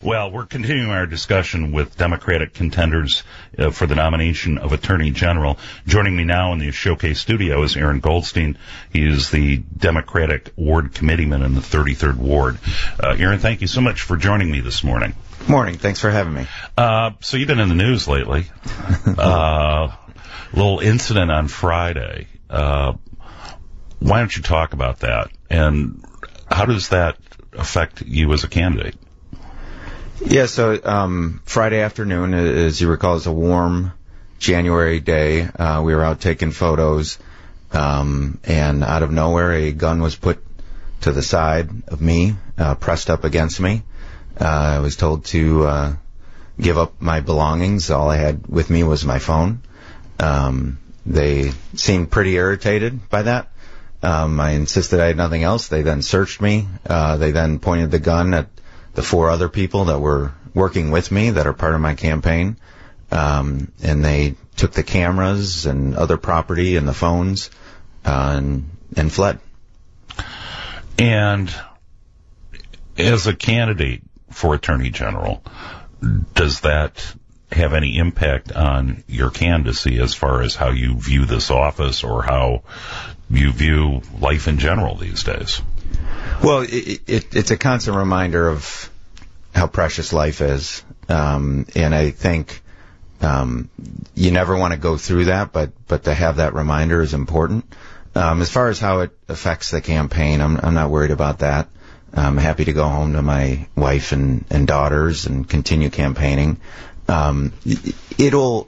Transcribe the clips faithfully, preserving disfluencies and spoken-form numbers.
Well, we're continuing our discussion with Democratic contenders uh, for the nomination of Attorney General. Joining me now in the Showcase studio is Aaron Goldstein. He is the Democratic Ward Committeeman in the thirty-third Ward. Uh, Aaron, thank you so much for joining me this morning. Morning. Thanks for having me. Uh, so you've been in the news lately. uh, little incident on Friday. Uh, why don't you talk about that? And how does that affect you as a candidate? Yeah, so um, Friday afternoon, as you recall, is a warm January day. Uh, we were out taking photos, um, and out of nowhere, a gun was put to the side of me, uh, pressed up against me. Uh, I was told to uh, give up my belongings. All I had with me was my phone. Um, they seemed pretty irritated by that. Um, I insisted I had nothing else. They then searched me. Uh, they then pointed the gun at the four other people that were working with me that are part of my campaign. Um, and they took the cameras and other property and the phones uh, and, and fled. And as a candidate for Attorney General, does that have any impact on your candidacy as far as how you view this office or how you view life in general these days? Well, it, it, it's a constant reminder of how precious life is. Um, and I think um, you never want to go through that, but, but to have that reminder is important. Um, as far as how it affects the campaign, I'm, I'm not worried about that. I'm happy to go home to my wife and, and daughters and continue campaigning. Um, it'll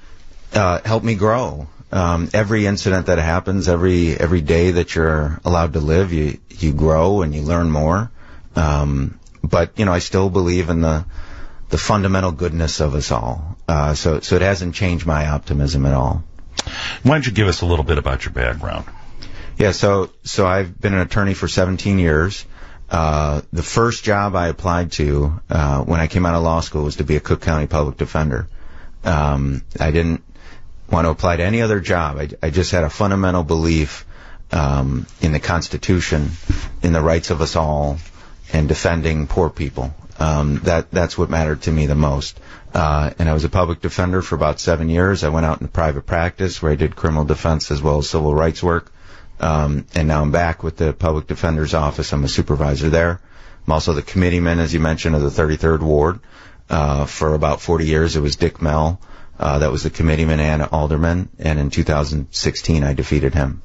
uh, help me grow. Um, every incident that happens, every every day that you're allowed to live, you you grow and you learn more. Um, but you know, I still believe in the the fundamental goodness of us all. Uh, so so it hasn't changed my optimism at all. Why don't you give us a little bit about your background? Yeah, so so I've been an attorney for seventeen years. Uh, the first job I applied to uh, when I came out of law school was to be a Cook County public defender. Um, I didn't want to apply to any other job. I, I just had a fundamental belief um, in the Constitution, in the rights of us all, and defending poor people. Um, that that's what mattered to me the most. Uh, and I was a public defender for about seven years. I went out into private practice where I did criminal defense as well as civil rights work. Um, and now I'm back with the Public Defender's Office. I'm a supervisor there. I'm also the committeeman, as you mentioned, of the thirty-third Ward. Uh, for about forty years, it was Dick Mell. Uh, that was the committeeman and alderman. And in two thousand sixteen, I defeated him.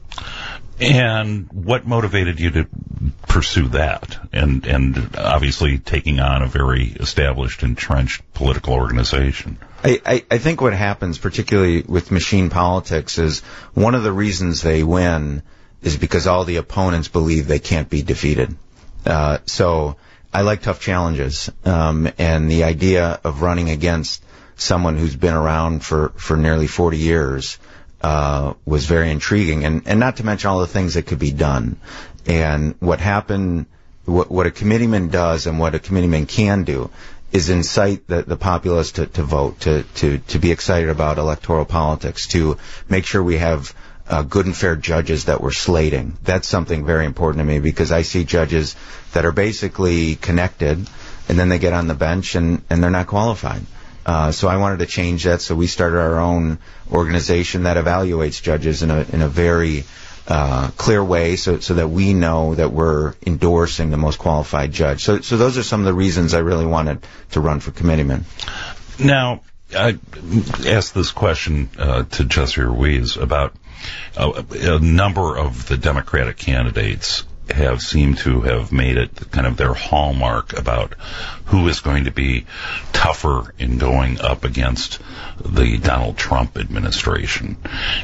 And what motivated you to pursue that? And, and obviously taking on a very established, entrenched political organization. I, I, I think what happens, particularly with machine politics, is one of the reasons they win is because all the opponents believe they can't be defeated. Uh, so I like tough challenges. Um, and the idea of running against someone who's been around for, for nearly forty years uh, was very intriguing. And, and not to mention all the things that could be done. And what happened, what, what a committeeman does and what a committeeman can do is incite the, the populace to, to vote, to, to, to be excited about electoral politics, to make sure we have uh, good and fair judges that we're slating. That's something very important to me because I see judges that are basically connected and then they get on the bench and, and they're not qualified. Uh, so I wanted to change that, so we started our own organization that evaluates judges in a, in a very Uh, clear way so so that we know that we're endorsing the most qualified judge. So so those are some of the reasons I really wanted to run for committeeman. Now, I asked this question uh, to Jesse Ruiz about uh, a number of the Democratic candidates have seemed to have made it kind of their hallmark about who is going to be tougher in going up against the Donald Trump administration.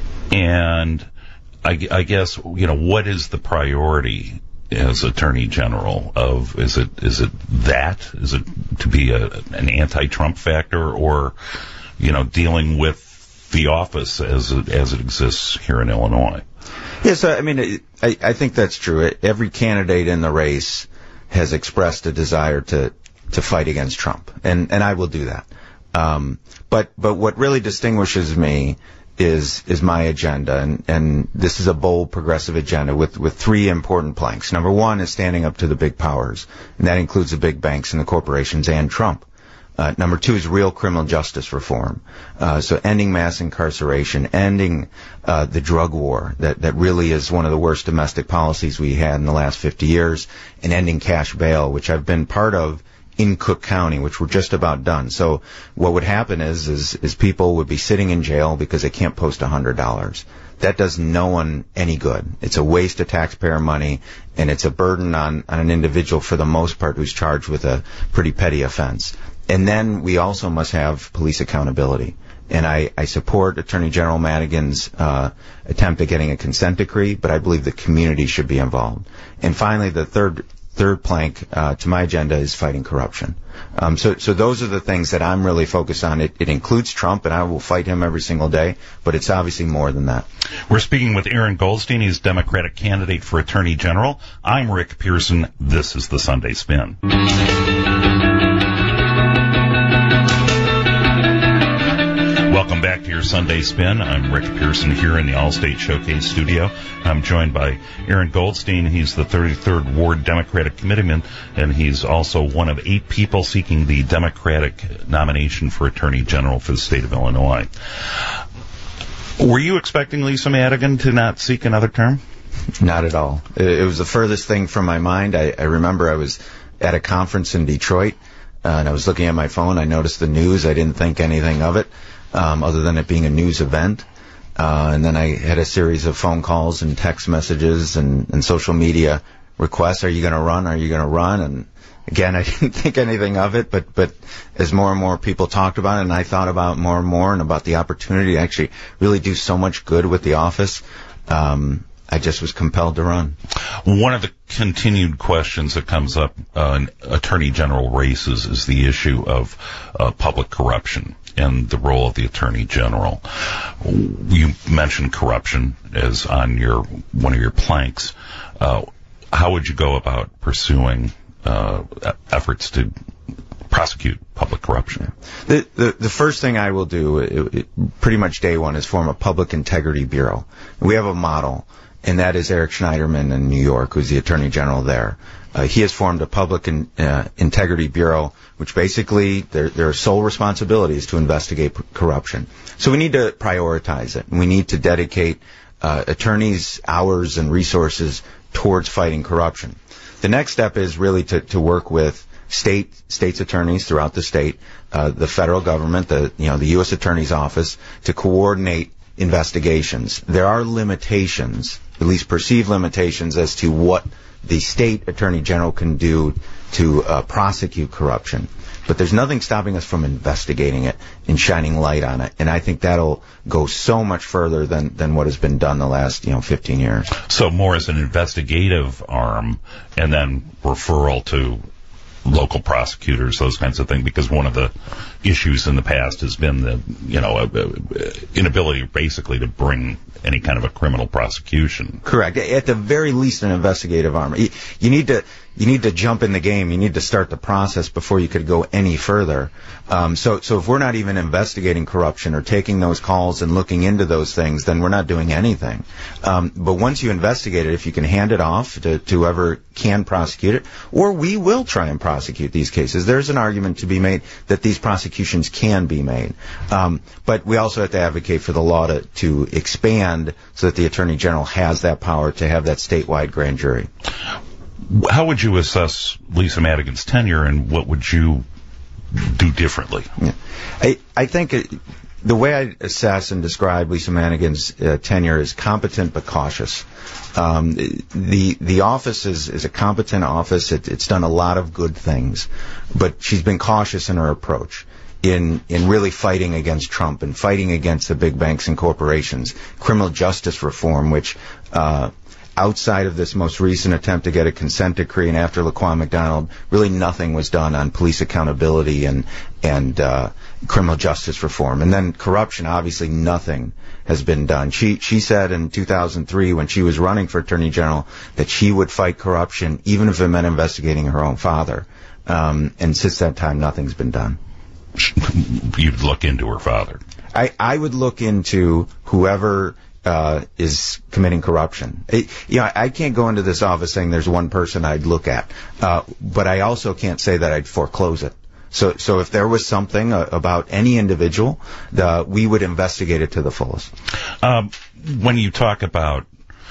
And I, I guess, you know, what is the priority as Attorney General of, is it, is it that? Is it to be a, an anti-Trump factor or, you know, dealing with the office as it, as it exists here in Illinois? Yes, I mean, I, I think that's true. Every candidate in the race has expressed a desire to, to fight against Trump, and, and I will do that. Um, but, but what really distinguishes me is is my agenda, and, and this is a bold progressive agenda with, with three important planks. Number one is standing up to the big powers, and that includes the big banks and the corporations and Trump. Uh, number two is real criminal justice reform. Uh, so ending mass incarceration, ending uh, the drug war that, that really is one of the worst domestic policies we had in the last fifty years, and ending cash bail, which I've been part of in Cook County, which we're just about done. So what would happen is, is, is people would be sitting in jail because they can't post one hundred dollars. That does no one any good. It's a waste of taxpayer money, and it's a burden on, on an individual for the most part who's charged with a pretty petty offense. And then we also must have police accountability. And I, I support Attorney General Madigan's uh, attempt at getting a consent decree, but I believe the community should be involved. And finally, the third third plank uh, to my agenda is fighting corruption. Um, so, so those are the things that I'm really focused on. It, it includes Trump, and I will fight him every single day, but it's obviously more than that. We're speaking with Aaron Goldstein. He's Democratic candidate for Attorney General. I'm Rick Pearson. This is the Sunday Spin. Welcome back to your Sunday Spin. I'm Rick Pearson here in the Allstate Showcase studio. I'm joined by Aaron Goldstein. He's the thirty-third Ward Democratic Committeeman, and he's also one of eight people seeking the Democratic nomination for Attorney General for the state of Illinois. Were you expecting Lisa Madigan to not seek another term? Not at all. It was the furthest thing from my mind. I, I remember I was at a conference in Detroit, uh, and I was looking at my phone. I noticed the news. I didn't think anything of it. Um, other than it being a news event. Uh, and then I had a series of phone calls and text messages and, and social media requests. Are you going to run? Are you going to run? And again, I didn't think anything of it, but, but as more and more people talked about it, and I thought about it more and more and about the opportunity to actually really do so much good with the office, um, I just was compelled to run. One of the continued questions that comes up uh, in Attorney General races is the issue of uh, public corruption and the role of the Attorney General. You mentioned corruption as on your one of your planks. Uh, how would you go about pursuing uh, efforts to prosecute public corruption? The, the the first thing I will do, it, it, pretty much day one, is form a Public Integrity Bureau. We have a model, and that is Eric Schneiderman in New York, who's the Attorney General there. Uh, he has formed a Public in, uh, Integrity Bureau, which basically their, their sole responsibility is to investigate p- corruption. So we need to prioritize it. We need to dedicate uh, attorneys' hours and resources towards fighting corruption. The next step is really to, to work with state states attorneys throughout the state, uh, the federal government, the you know the U S Attorney's Office, to coordinate investigations. There are limitations, at least perceived limitations, as to what the state attorney general can do to uh, prosecute corruption. But there's nothing stopping us from investigating it and shining light on it. And I think that'll go so much further than, than what has been done the last, you know, fifteen years. So more as an investigative arm and then referral to local prosecutors, those kinds of things, because one of the issues in the past has been the, you know, inability basically to bring any kind of a criminal prosecution. Correct. At the very least, an investigative arm. You need to you need to jump in the game. You need to start the process before you could go any further. Um, so, so if we're not even investigating corruption or taking those calls and looking into those things, then we're not doing anything. Um, but once you investigate it, if you can hand it off to, to whoever can prosecute it, or we will try and prosecute these cases. There's an argument to be made that these prosecutions can be made. Um, but we also have to advocate for the law to, to expand so that the Attorney General has that power to have that statewide grand jury. How would you assess Lisa Madigan's tenure, and what would you do differently? Yeah. I, I think it, the way I assess and describe Lisa Madigan's uh, tenure is competent but cautious. Um, the the office is, is a competent office. It, it's done a lot of good things, but she's been cautious in her approach in in really fighting against Trump and fighting against the big banks and corporations. Criminal justice reform, which uh, outside of this most recent attempt to get a consent decree and after Laquan McDonald, really nothing was done on police accountability and and uh, criminal justice reform. And then corruption, obviously nothing has been done. She she said in two thousand three, when she was running for Attorney General, that she would fight corruption even if it meant investigating her own father. Um, and since that time, nothing's been done. you'd look into her father? I, I would look into whoever uh, is committing corruption. It, you know, I can't go into this office saying there's one person I'd look at, uh, but I also can't say that I'd foreclose it. So, so if there was something uh, about any individual, the, we would investigate it to the fullest. Um, when you talk about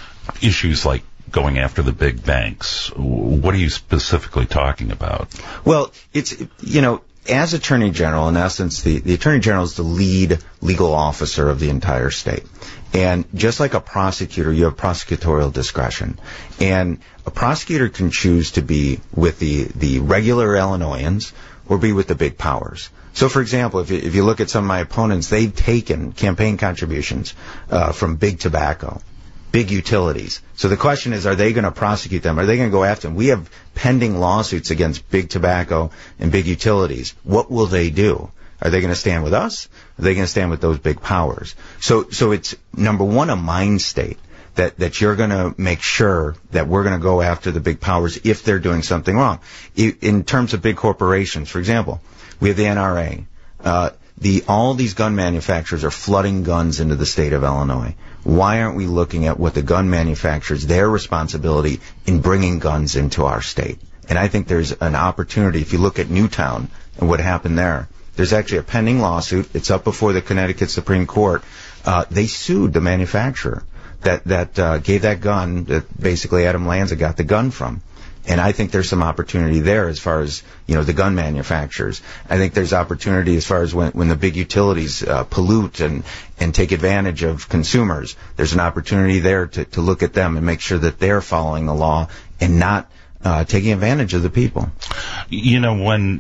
issues like going after the big banks, what are you specifically talking about? Well, it's, you know, as Attorney General, in essence, the, the Attorney General is the lead legal officer of the entire state. And just like a prosecutor, you have prosecutorial discretion. And a prosecutor can choose to be with the, the regular Illinoisans or be with the big powers. So, for example, if you, if you look at some of my opponents, they've taken campaign contributions uh, from big tobacco, big utilities. So the question is, are they going to prosecute them? Are they going to go after them? We have pending lawsuits against big tobacco and big utilities. What will they do? Are they going to stand with us? Are they going to stand with those big powers? So, so it's, number one, a mind state that, that you're going to make sure that we're going to go after the big powers if they're doing something wrong. In terms of big corporations, for example, we have the N R A. Uh, the, all these gun manufacturers are flooding guns into the state of Illinois. Why aren't we looking at what the gun manufacturers, their responsibility in bringing guns into our state? And I think there's an opportunity. If you look at Newtown and what happened there, there's actually a pending lawsuit. It's up before the Connecticut Supreme Court. Uh, they sued the manufacturer that, that uh, gave that gun that basically Adam Lanza got the gun from. And I think there's some opportunity there as far as, you know, the gun manufacturers. I think there's opportunity as far as when, when the big utilities uh, pollute and, and take advantage of consumers. There's an opportunity there to, to look at them and make sure that they're following the law and not uh, taking advantage of the people. You know, when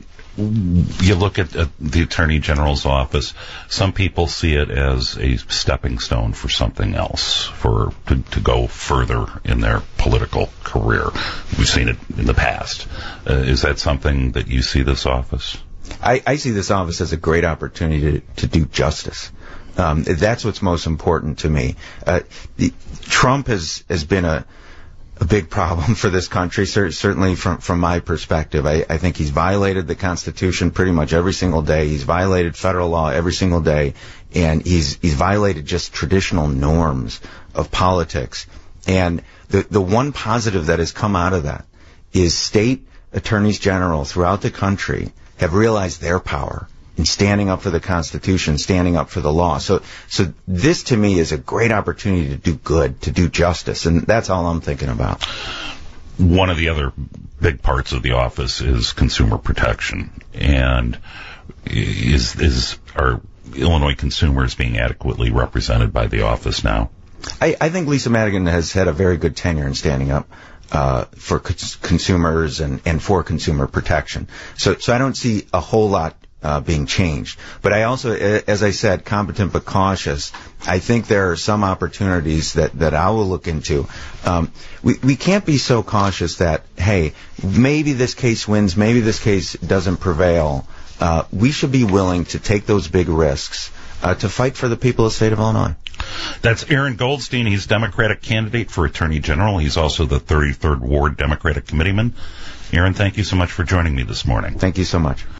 you look at, at the Attorney General's office, some people see it as a stepping stone for something else, for to, to go further in their political career. We've seen it in the past. Uh, is that something that you see this office? I, I see this office as a great opportunity to, to do justice. Um, that's what's most important to me. Uh, the, Trump has, has been a a big problem for this country, certainly from from my perspective. I, I think he's violated the Constitution pretty much every single day. He's violated federal law every single day, and he's he's violated just traditional norms of politics. And the the one positive that has come out of that is state attorneys general throughout the country have realized their power in standing up for the Constitution, standing up for the law. So, so this to me is a great opportunity to do good, to do justice, and that's all I'm thinking about. One of the other big parts of the office is consumer protection, and is is are Illinois consumers being adequately represented by the office now? I, I think Lisa Madigan has had a very good tenure in standing up uh for c- consumers and, and for consumer protection. So, so I don't see a whole lot Uh, being changed. But I also, as I said, competent but cautious. I think there are some opportunities that, that I will look into. Um, we, we can't be so cautious that, hey, maybe this case wins, maybe this case doesn't prevail. Uh, we should be willing to take those big risks uh, to fight for the people of the state of Illinois. That's Aaron Goldstein. He's Democratic candidate for Attorney General. He's also the thirty-third Ward Democratic Committeeman. Aaron, thank you so much for joining me this morning. Thank you so much.